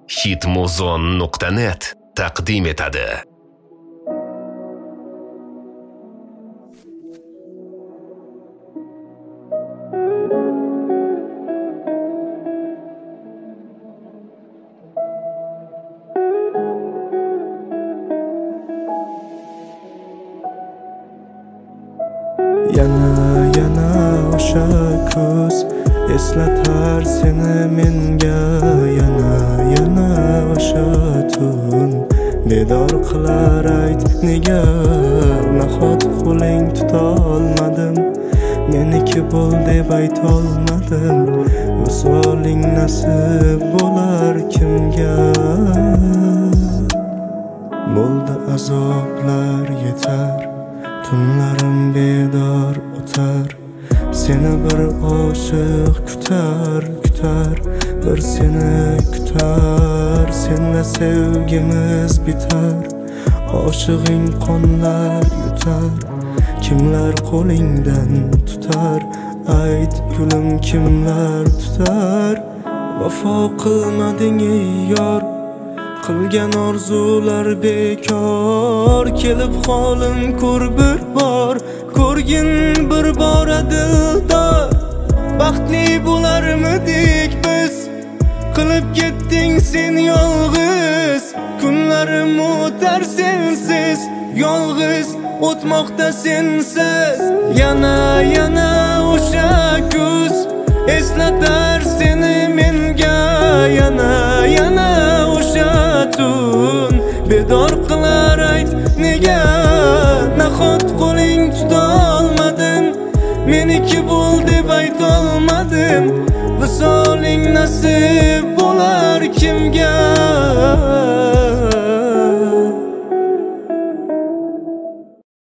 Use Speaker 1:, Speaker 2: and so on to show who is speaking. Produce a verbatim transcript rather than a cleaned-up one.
Speaker 1: hitmuzon nuqta net taqdim etadi.
Speaker 2: Yana yana o'sha ko'z eslatar seni menga, yana yana o'sha tun bedor qilar ayt nega, nahot qo'ling tutolmadim, meniki bo'l deb aytolmadim, visoling nasib bo'lar kimga. Bo'ldi azoblar yetar, tunlarim bedor o'tar, seni bir oshiq kutar, kutar, bir seni kutar, senla sevgimiz bitar, oshig'ing qonlar yutar, kimlar qo'lingdan tutar, ayt gulim kimlar tutar. Vafo qilmading ey yor, qilgan orzular bekor, kelib holim ko'r bir bor, ko'rgin bir bor dildor. Baxtli bo'larmidik biz, qilib ketding sen yolg'iz, kunlarim o'tar sensiz, yolg'iz o'tmoqda sensiz. Yana yana o'sha kuz eslatar seni menga, yana yana o'sha tun bedor qilar ayt nega, nahot qo'ling tutolmadim, meniki bo'l deb aytolmadim, visoling nasib